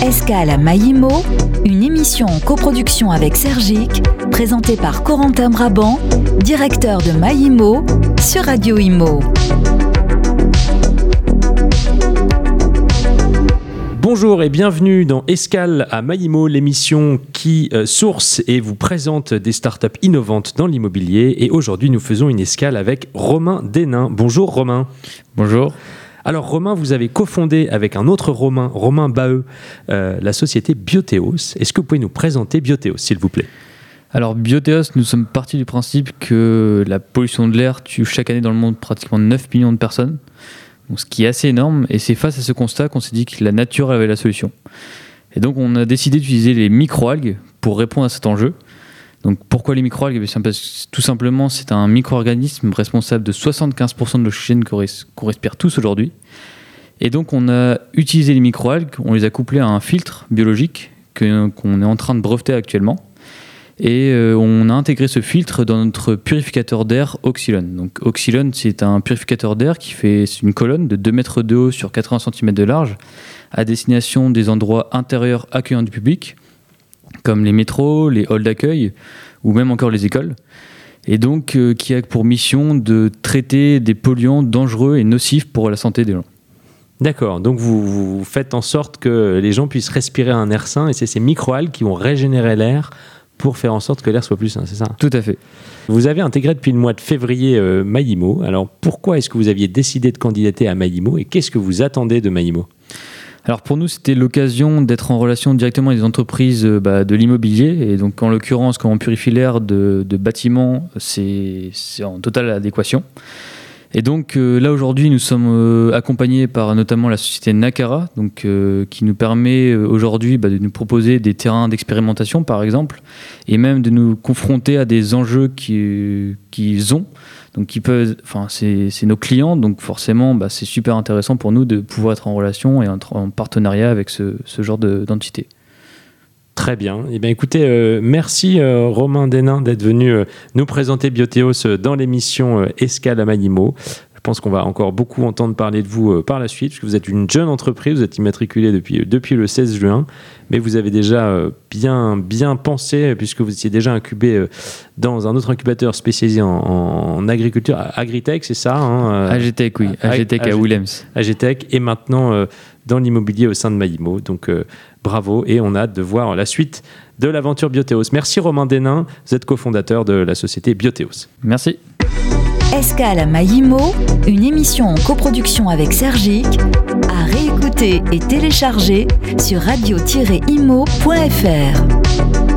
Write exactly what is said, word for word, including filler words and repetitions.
Escale à Maïmo, une émission en coproduction avec Sergic, présentée par Corentin Brabant, directeur de Maïmo, sur Radio Imo. Bonjour et bienvenue dans Escale à Maïmo, l'émission qui euh, source et vous présente des startups innovantes dans l'immobilier. Et aujourd'hui, nous faisons une escale avec Romain Desnains. Bonjour Romain. Bonjour. Alors Romain, vous avez cofondé avec un autre Romain, Romain Baheux, euh, la société Biotheos. Est-ce que vous pouvez nous présenter Biotheos, s'il vous plaît ? Alors Biotheos, nous sommes partis du principe que la pollution de l'air tue chaque année dans le monde pratiquement neuf millions de personnes. Donc, ce qui est assez énorme, et c'est face à ce constat qu'on s'est dit que la nature avait la solution. Et donc on a décidé d'utiliser les microalgues pour répondre à cet enjeu. Donc pourquoi les microalgues ? Tout simplement, c'est un micro-organisme responsable de soixante-quinze pour cent de l'oxygène qu'on, res- qu'on respire tous aujourd'hui. Et donc on a utilisé les microalgues, on les a couplés à un filtre biologique que, qu'on est en train de breveter actuellement. Et euh, on a intégré ce filtre dans notre purificateur d'air Oxylon. Donc Oxylon, c'est un purificateur d'air qui fait une colonne de deux mètres de haut sur quatre-vingts centimètres de large à destination des endroits intérieurs accueillants du public, comme les métros, les halls d'accueil ou même encore les écoles. Et donc euh, qui a pour mission de traiter des polluants dangereux et nocifs pour la santé des gens. D'accord, donc vous, vous faites en sorte que les gens puissent respirer un air sain et c'est ces microalgues qui vont régénérer l'air pour faire en sorte que l'air soit plus sain, c'est ça ? Tout à fait. Vous avez intégré depuis le mois de février euh, Maïmo. Alors pourquoi est-ce que vous aviez décidé de candidater à Maïmo et qu'est-ce que vous attendez de Maïmo ? Alors pour nous, c'était l'occasion d'être en relation directement avec des entreprises euh, bah, de l'immobilier. Et donc en l'occurrence, quand on purifie l'air de, de bâtiments, c'est, c'est en totale adéquation. Et donc euh, là aujourd'hui, nous sommes euh, accompagnés par notamment la société Nakara, donc, euh, qui nous permet euh, aujourd'hui bah, de nous proposer des terrains d'expérimentation par exemple, et même de nous confronter à des enjeux qui, qu'ils ont. Donc qui peuvent, enfin c'est, c'est nos clients, donc forcément bah, c'est super intéressant pour nous de pouvoir être en relation et en, en partenariat avec ce, ce genre de, d'entité. Très bien. Eh bien, écoutez, euh, merci euh, Romain Desnains d'être venu euh, nous présenter Biotheos euh, dans l'émission euh, Escale à Maïmo. Je pense qu'on va encore beaucoup entendre parler de vous euh, par la suite, puisque vous êtes une jeune entreprise, vous êtes immatriculé depuis, euh, depuis le seize juin, mais vous avez déjà euh, bien, bien pensé, puisque vous étiez déjà incubé euh, dans un autre incubateur spécialisé en, en agriculture, Agritech, c'est ça hein, euh, Agitech, oui, Agitech à Willems. Agitech, et maintenant euh, dans l'immobilier au sein de Maïmo. Donc euh, bravo, et on a hâte de voir la suite de l'aventure Biotheos. Merci Romain Desnains, vous êtes cofondateur de la société Biotheos. Merci. Escale à Maïmo, une émission en coproduction avec Sergic, à réécouter et télécharger sur radio tiret imo point f r.